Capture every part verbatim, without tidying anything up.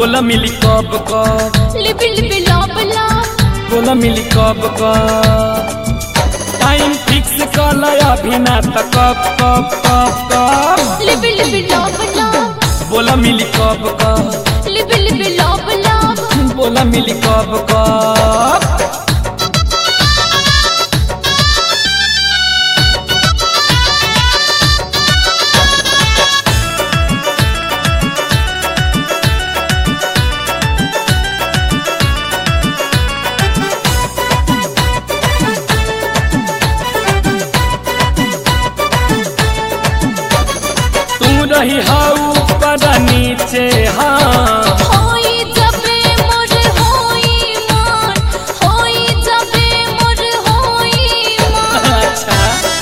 बोला मिली कब कब लिबि लिबि लव लव बोला मिली कब कब टाइम फिक्स कर अभी ना तो कब कब कब कब लिबि लिबि लव लव बोला मिली कब कब लिबि लिबि लव लव बोला मिली कब कब रही हाउ पर नीचे हाँ होई जबे मोर होई मान होई जबे मोर होई मान अच्छा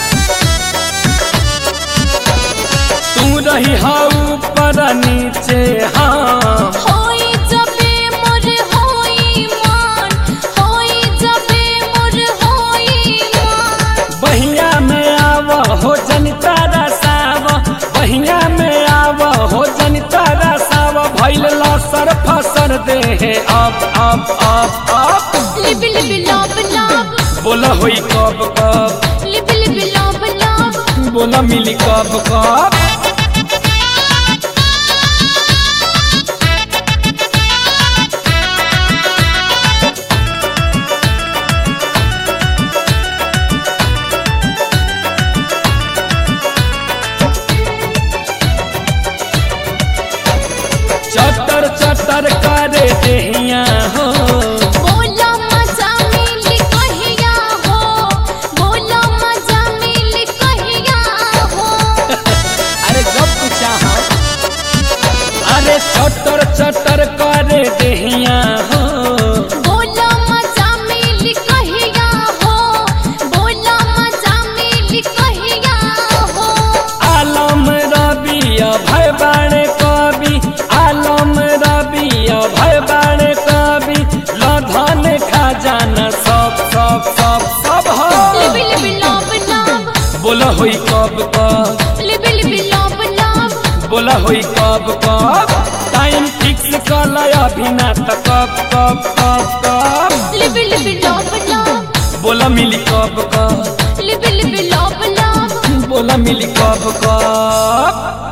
तू रही हाउ पर नीचे हाँ होई जबे मोर होई मान होई जबे मोर होई मान बहिया में आव हो जनता रसाव बहिया में आव हो जनता रसाव भइल लसर फसर दे है अब अब अब अब लिबि लिबि लव लव बोला होई कब कब लिबि लिबि लव लव बोला मिली कब कब चटर चटर करे देहिया हो बोला मजा मिली कहिया हो बोला मजा मिली कहिया हो अरे जब चाहो अरे चटर चटर करे देहिया हो बोला मजा मिली कहिया हो बोला मजा मिली कहिया हो आलम रबिया भय बाणे कवि आलम रबिया भय बाणे कवि लधन खजाना सब सब सब सब हो लिबि लिबि लव लव बोला होई कब कब लिबि लिबि लव लव बोला होई कब कब टाइम फिक्स कर अभी ना तो कब कब कब कब लिबि लिबि लव लव बोला मिली कब कब लिबि लिबि लव लव बोला मिली कब कब